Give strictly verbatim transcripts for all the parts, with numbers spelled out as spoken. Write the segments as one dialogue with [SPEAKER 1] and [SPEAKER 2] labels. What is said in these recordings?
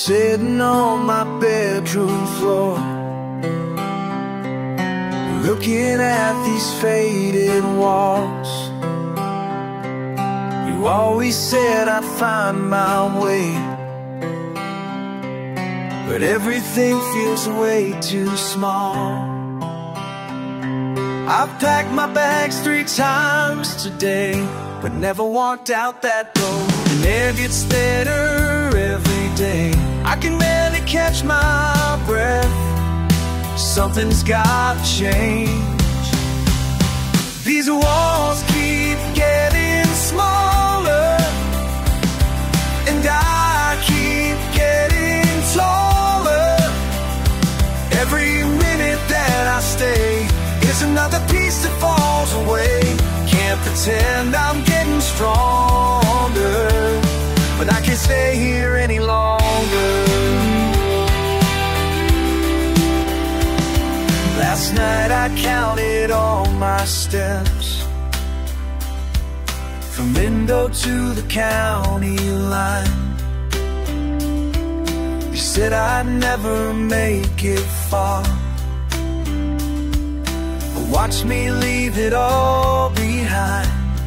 [SPEAKER 1] sitting on my bedroom floor, looking at these faded walls. You always said I'd find my way, but everything feels way too small. I've packed my bags three times today, but never walked out that door. And air gets thinner every day, I can barely catch my breath. Something's gotta change. These walls keep getting smaller, and I keep getting taller. Every minute that I stay is another piece that falls away. Can't pretend I'm getting stronger, but I can't stay here any longer. Last night I counted all my steps, from Lindo to the county line. You said I'd never make it far, but watch me leave it all behind.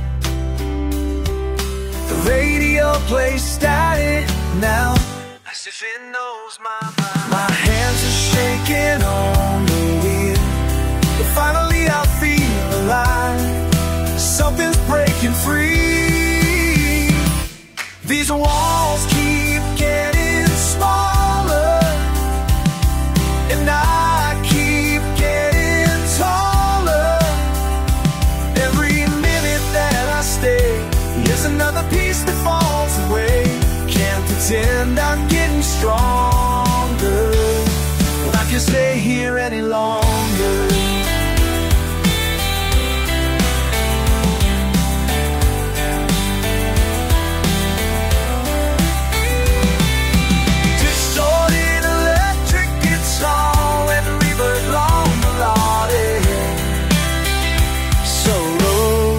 [SPEAKER 1] The radio plays static now, as if it knows my mind. My hands are shaking on the wheel, but finally I feel alive. Something's breaking free. These walls keep getting smaller, and I keep getting taller. Every minute that I stay is another piece that falls away. Can't pretend I'm getting stronger, but I can't stay here any longer. Distorted electric guitar and reverb long melodic, so low.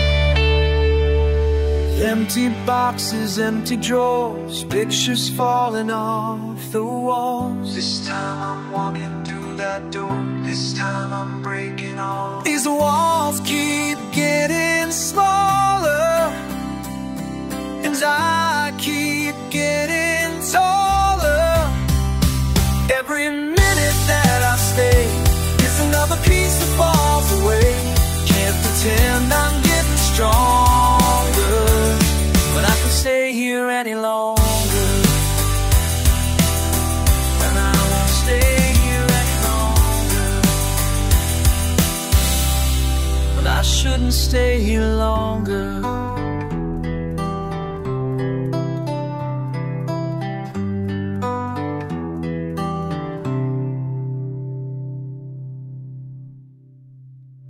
[SPEAKER 1] Empty boxes, empty drawers, pictures falling off the walls. This time I'm walking through that door, this time I'm breaking all. These walls keep getting smaller, and I keep getting taller. Every minute that I stay is another piece that falls away. Can't pretend I'm getting stronger, but I can stay here any longer. And I won't stay here any longer, but I shouldn't stay here longer.